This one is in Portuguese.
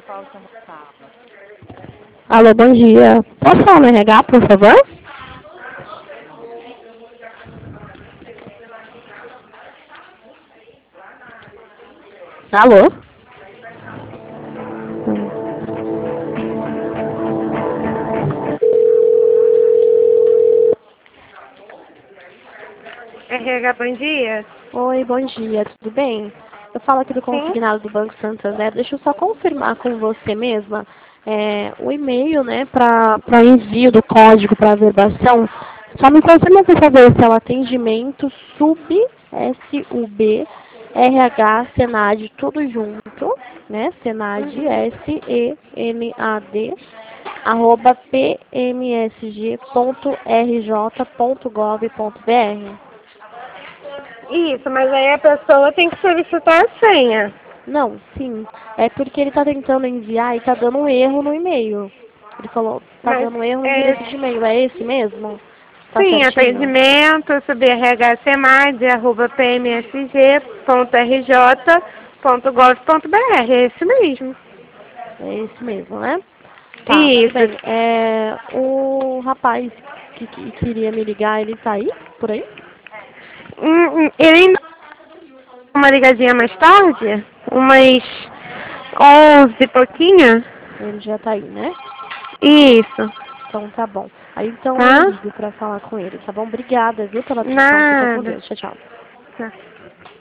Falta uma sala. Alô, bom dia. Posso falar no RH, por favor? Alô? RH, bom dia. Oi, bom dia, tudo bem? Eu falo aqui do Sim. consignado do Banco Santander. Deixa eu só confirmar com você mesma o e-mail, né, para envio do código para averbação. Só me confirma, por favor, se é o atendimento SUB, RH, Senad, tudo junto, né? Senad, Uhum. SENAD, arroba pmsg.rj.gov.br. Isso, mas aí a pessoa tem que solicitar a senha. Não, sim. É porque ele está tentando enviar e está dando um erro no e-mail. Ele falou, está Mas dando um erro no é, endereço de e-mail. É esse mesmo? Tá sim, certinho? atendimento sobre rhcmad, arroba pmsg.rj.gov.br. É esse mesmo. É esse mesmo, né? Tá, tudo Isso. bem. O rapaz que queria me ligar, ele tá aí? Por aí? Ele ainda dá uma ligadinha mais tarde, umas 11 e pouquinho. Ele já tá aí, né? Isso, Então tá bom. Aí então eu tá? ligo pra falar com ele, tá bom? Obrigada, viu, pela atenção. Fica com Nada. Deus. Tchau, tchau. Tá.